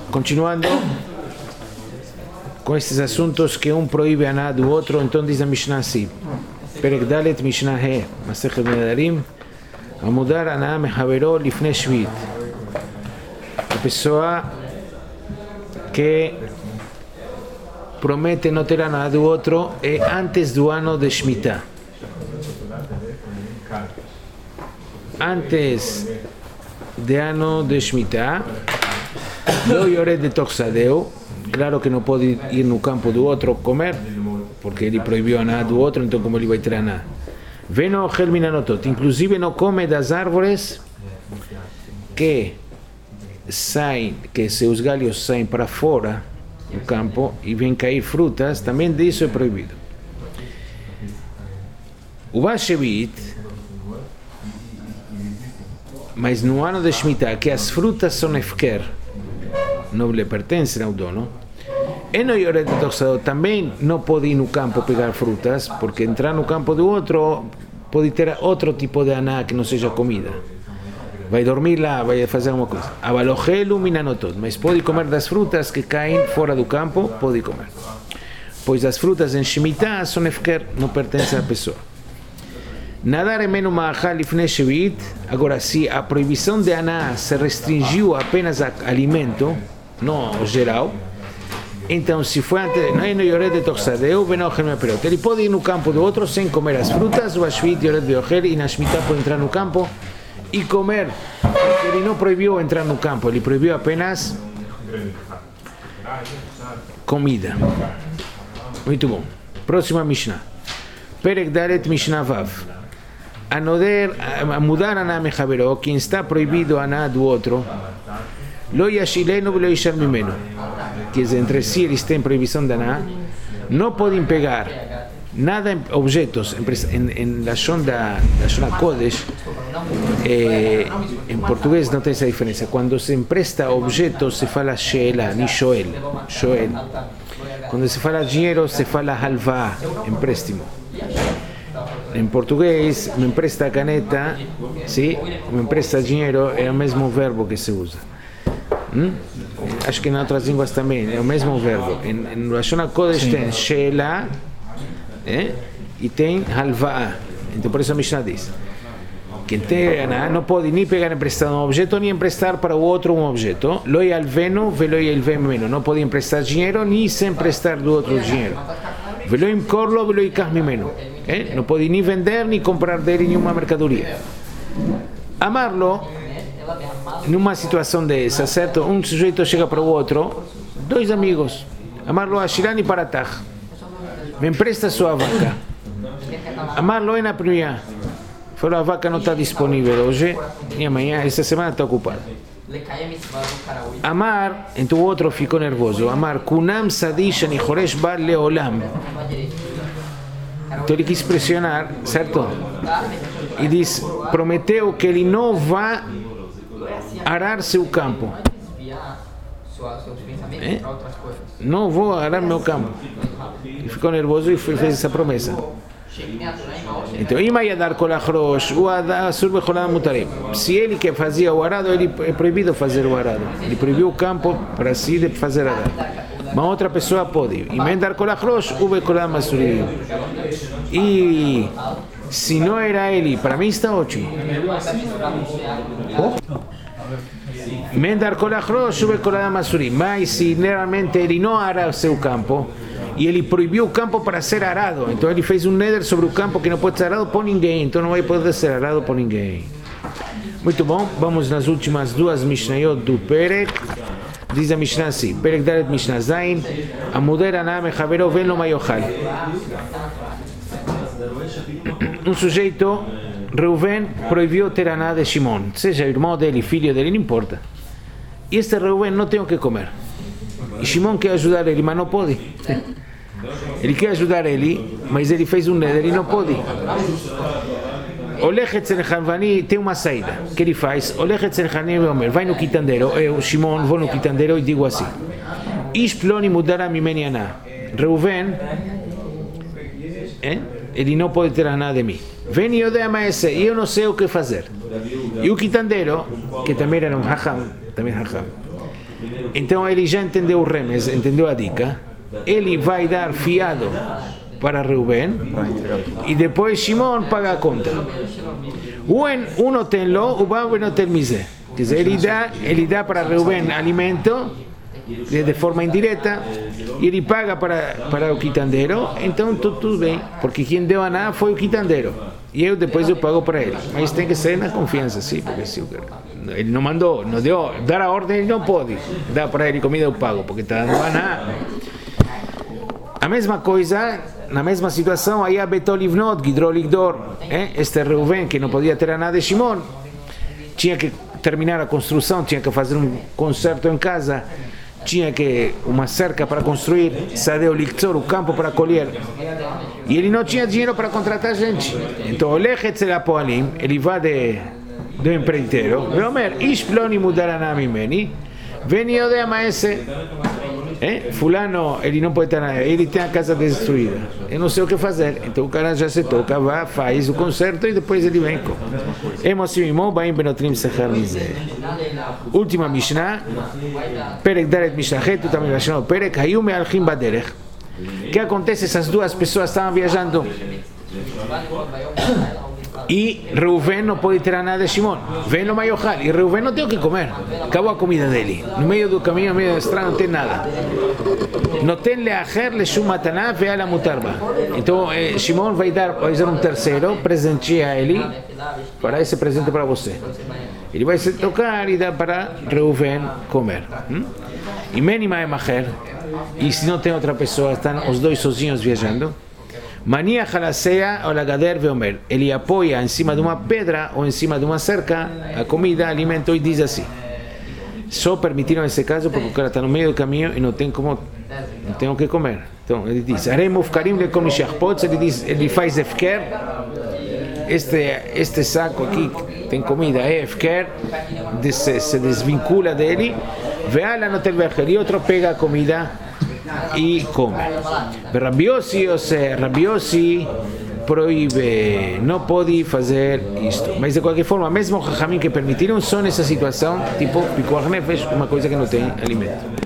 continuando com esses assuntos que um proíbe a nada do outro, então diz a Mishnah assim, Perek Dalet Mishnah He, Masechet Nedarim, Amudar Anah Mehavero Lifnei Shvit. A pessoa que promete não ter a nada do outro é antes do ano de Shemitah. Antes do ano de Shemitah, Lo Yored de Toxadeu, claro que não pode ir no campo do outro comer, porque ele proibiu a nada do outro, então como ele vai ter a nada? Veno Ochel Minanotot, inclusive não come das árvores que saem, que seus galhos saem para fora do campo e vêm cair frutas, também disso é proibido. O Bashevit, mas no ano de Shemitah, que as frutas são efker, não lhe pertencem ao dono, e no Yored de Toxadeu também não pode ir no campo pegar frutas, porque entrar no campo do outro pode ter outro tipo de aná que não seja comida. Vai dormir lá, vai fazer alguma coisa. Avalochelu minanotot, mas pode comer das frutas que caem fora do campo, pode comer. Pois as frutas em Shemitah são efker, não pertencem à pessoa. Nadar emenu ma'achal lifnei shevit. Agora, se a proibição de aná se restringiu apenas a alimento, não geral, então se foi antes, não é no Yored de Toxadeu, venochel meperot. Ele pode ir no campo do outro sem comer as frutas, o Ashvit Yored beochel, e na Shemitah pode entrar no campo e comer, porque ele não proibiu entrar no campo, ele proibiu apenas comida. Muito bom. Próxima Mishnah. Perek Dalet Mishnah Vav. A mudar a Anah Mehavero, quem está proibido a Anah do outro, Lo Yashilenu Lo Yishar Mimenu, que entre si eles têm proibição de Anah, não podem pegar nada, objetos, em Lashon da Kodesh, em português não tem essa diferença. Quando se empresta objetos, se fala Sheela, ni Shoel. Quando se fala dinheiro, se fala Halva, empréstimo. Em português, me empresta caneta, sim, me empresta dinheiro, é o mesmo verbo que se usa. Acho que em outras línguas também é o mesmo verbo. Em Lashon Kodesh tem Sheela, e tem halva'a. Então por isso a Mishnah diz que não pode nem pegar emprestado um objeto nem emprestar para o outro um objeto. Lo yalvenu velo yalvem mimenu, não pode emprestar dinheiro nem se emprestar do outro dinheiro. Velo imkorlo velo yikach mimenu, não pode nem vender nem comprar dele nenhuma mercadoria. Amarlo, numa situação dessa, certo? Um sujeito chega para o outro, dois amigos, amarlo a Shirani Paratach, me empresta sua vaca. Amarlo é na primeira. Falou, a vaca não está disponível hoje e amanhã, essa semana está ocupada. Amar, então o outro ficou nervoso. Amar, kunam sadish ani choresh bar leolam. Então ele quis pressionar, certo? E diz, prometeu que ele não vai arar seu campo. Não vou arar meu campo. Ele ficou nervoso e fez essa promessa. Então, se ele que fazia o arado, ele é proibido fazer o arado. Ele proibiu o campo para si de fazer arado. Mas outra pessoa pode. E se não era ele, para mim está ótimo. Mas se realmente ele não ara o seu campo e ele proibiu o campo para ser arado, então ele fez um neder sobre o campo que não pode ser arado por ninguém, então não vai poder ser arado por ninguém. Muito bom, vamos nas últimas duas Mishnayot do Perek. Diz a Mishnah assim, Perek Dalet Mishnah Zain, Amuder Anah Mehavero Ven Lo Mayochal. Um sujeito, Reuven, proibiu ter Anah de Shimon, seja irmão dele, filho dele, não importa. E este Reuven não tem o que comer. E Shimon quer ajudar ele, mas não pode. Ele quer ajudar ele, mas ele fez um neder e não pode. Olechet Tzerchavani tem uma saída. O que ele faz? Olechet Tzerchavani vai no quitandeiro, eu, Shimon, vou no quitandeiro e digo assim: Ish ploni mudara mimeni Anah. Reuven, ele não pode ter nada de mim. Vem e eu não sei o que fazer. E o quitandeiro, que também era um hacham, Então ele já entendeu o remes, entendeu a dica. Ele vai dar fiado para Reuben e depois Shimon paga a conta. Um não tem lo, o Baba não tem mise. Quer dizer, ele dá para Reuben alimento de forma indireta e ele paga para o quitandeiro, então tudo bem, porque quem deu a nada foi o quitandeiro e depois eu pago para ele, mas tem que ser na confiança, sim, porque se ele não mandou, não deu, dar a ordem ele não pode, dar para ele comida eu pago, porque está dando a nada. A mesma coisa, na mesma situação, aí a Betolivnot, Gidroligdor, este Reuven que não podia ter a nada de Shimon, tinha que terminar a construção, tinha que fazer um concerto em casa, tinha que uma cerca para construir, Sadeu Liktzor, o campo para colher, e ele não tinha dinheiro para contratar gente. Então o Lechetzel Apoalim, ele vai do empreiteiro, Veomer, Ish Ploni Mudaranam Mimeni, vem e odeia maese. Fulano, ele não pode estar nada, ele tem a casa destruída, eu não sei o que fazer, então o cara já se toca, vai, faz o concerto e depois ele vem com última Mishnah, Perek Daret Mishnachet, também vai chamar Perek Hayu Me'alchim Baderech. O que acontece? Essas duas pessoas estavam viajando e Reuven não pode ter nada de Shimon, vem no Mayohal, e Reuven não tem o que comer, acabou a comida dele, no meio do caminho, no meio da estrada não tem nada, não tem leacher leshum mataná ve'ala mutarba. Então Shimon vai dar um terceiro, presentear ele, para esse presente para você, ele vai se tocar e dar para Reuven comer. E menima é macher, e se não tem outra pessoa, estão os dois sozinhos viajando, Mania Jalasea ou Lagader Veomer. Ele apoia em cima de uma pedra ou em cima de uma cerca a comida, alimento e diz assim. Só permitiram esse caso porque o cara está no meio do caminho e não tem o que comer. Então ele diz: Aremuf Karim le Komi Shachpot. Ele faz efker. Este saco aqui tem comida, é efker, se desvincula dele. Veala no telvecher e outro pega a comida e come. Rabbi Yossi proíbe, não pode fazer isto. Mas de qualquer forma, mesmo os Jajamim que permitiram só nessa situação, tipo Pikuach Nefesh, uma coisa que não tem alimento.